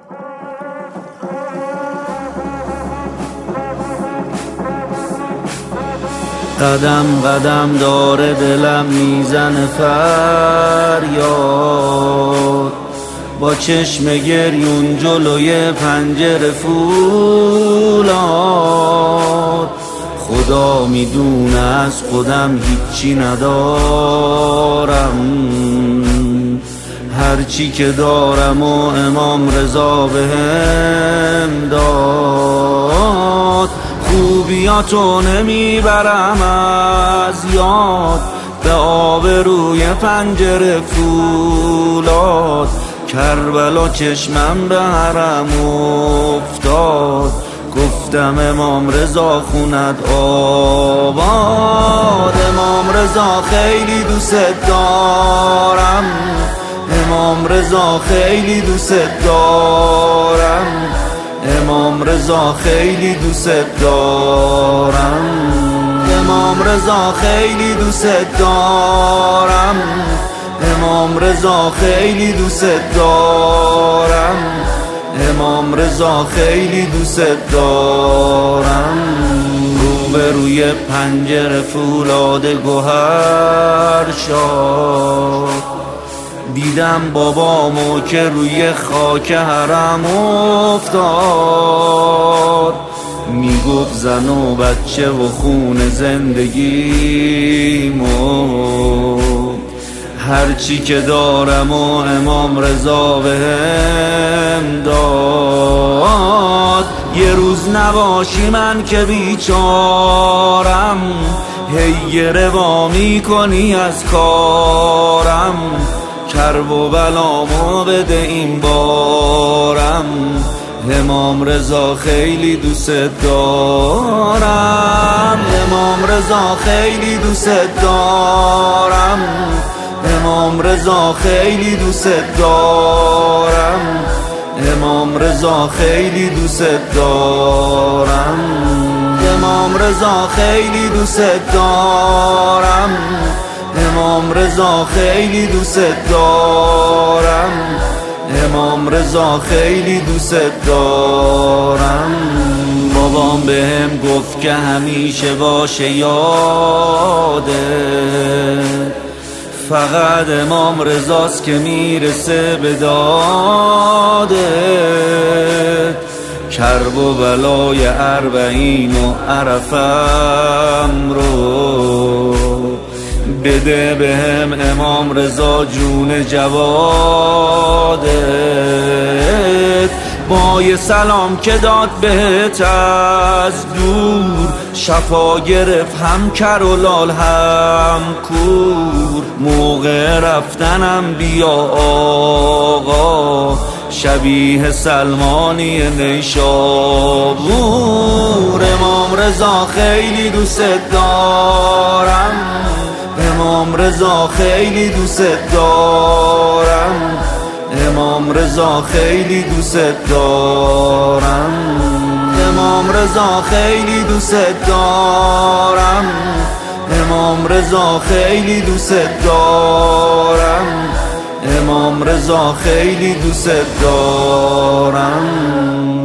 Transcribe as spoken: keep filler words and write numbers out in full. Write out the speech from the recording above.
قدم قدم داره دلم میزنه فریاد، با چشم گریون جلوی پنجره فولاد. خدا میدونه از خودم هیچی ندارم، هرچی که دارم و امام رضا بهم داد. خوبیاتو نمیبرم از یاد، به آب روی پنجره فولاد. کربلا چشمم به حرم افتاد، گفتم امام رضا خونت آباد. امام رضا خیلی دوست دارم، امام رضا خیلی دوست دارم، امام رضا خیلی دوست دارم، امام رضا خیلی دوست دارم، امام رضا خیلی دوست دارم، امام رضا خیلی دوست دارم. روبروی پنجره فولاد گوهر شاد، دیدم بابامو که روی خاک حرم افتاد. میگفت زن و بچه و خون زندگیمو، هرچی که دارم و امام رضا بهم داد. یه روز نباشی من که بیچارم، هی روا میکنی از کارم. کرب و بلامو بده این بارم، امام رضا خیلی دوست دارم، امام رضا خیلی دوست دارم، امام رضا خیلی دوست دارم، امام رضا خیلی دوست دارم، امام رضا خیلی دوست دارم، امام رضا خیلی دوست دارم، امام رضا خیلی دوست دارم. بابام بهم گفت که همیشه باشه یاده، فقط امام رضاست که میرسه به دادت. کرب و بلای اربعین و عرفم رو بده بهم امام رضا جون جوادت. با یه سلام که داد بهت از دور، شفا گرفت هم کر و لال هم کور. موقع رفتنم بیا آقا، شبیه سلمانی نیشابور. امام رضا خیلی دوست دارم، امام رضا خیلی دوست دارم، امام رضا خیلی دوست دارم، امام رضا خیلی دوست دارم، امام رضا خیلی دوست دارم، امام رضا خیلی دوست دارم.